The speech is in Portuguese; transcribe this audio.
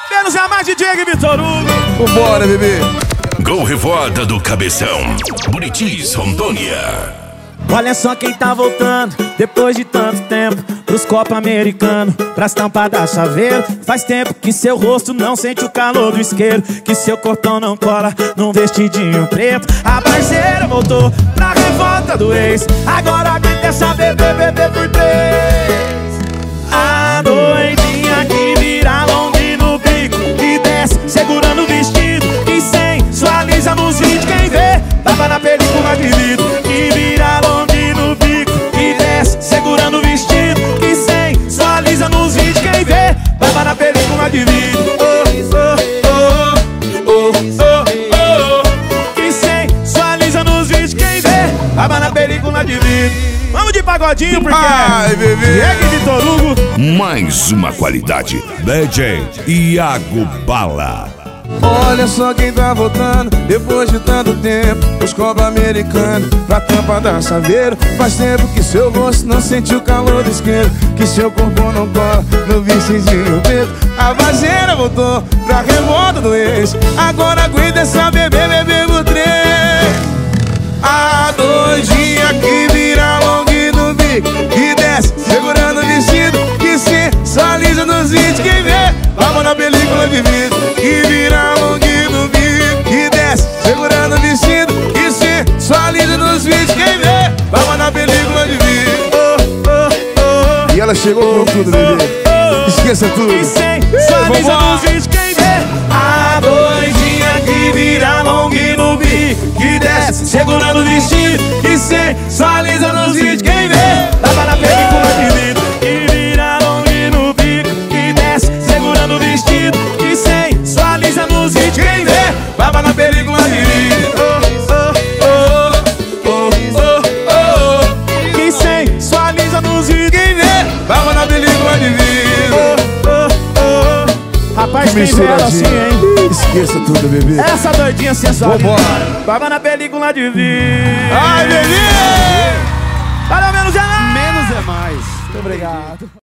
Menos é mais DJ e Vitor Hugo. Vambora, bebê. Gol Revoada do Cabeção, Buritis, Rondônia. Olha só quem tá voltando, depois de tanto tempo, pros copos americanos, pras tampas da chaveiro. Faz tempo que seu rosto não sente o calor do isqueiro, que seu cortão não cola num vestidinho preto. A parceira voltou pra revolta do ex, agora aguenta essa bebê por 3. A doidinha que vira long no bico e desce segurando o vestido, que sensualiza nos vídeos. Quem vê, tava na película de vidro. Que vira long no bico e desce segurando o vestido, que sensualiza nos vídeos. Quem vê, tava na película de vidro. Que sensualiza nos vídeos. Quem vê, tava na película de vidro. Vamos de pagodinho porque Ai, bebê. Diego e Vitor Hugo. Mais uma qualidade, DJ Iago Bala. Olha só quem tá voltando, depois de tanto tempo, os copos americanos, pra tampa da chaveiro. Faz tempo que seu rosto não sente o calor do isqueiro, que seu corpo não cola no vestidinho preto. A vazeira voltou pra revolta do ex, agora aguenta essa bebê por 3. A doidinha que vira long no bico e desce segurando o vestido, que sensualiza nos vídeos. Quem vê, vamos na película de vidro. Que vira long no bico e desce segurando o vestido, que sensualiza nos vídeos. Quem vê, vamos na película de vidro. E ela chegou com tudo, bebê. Esqueça tudo. Que sensualiza nos vídeos. Quem vê, a doidinha que vira long no bico, que desce segurando o vestido, que sensualiza nos vídeos. Quem vê, tava na película de vidro. Que vira long no bico, que desce segurando o vestido, que sensualiza nos vídeos. Quem vê, tava na película de vidro. Que sensualiza nos vídeos. Quem vê, tava na película de vidro. Rapaz, tem vela assim, hein? Esqueça tudo, bebê. Essa doidinha sensual. Vambora. Tava na película de vidro. Ai, bebê! Para menos é mais. Menos é mais. Muito obrigado.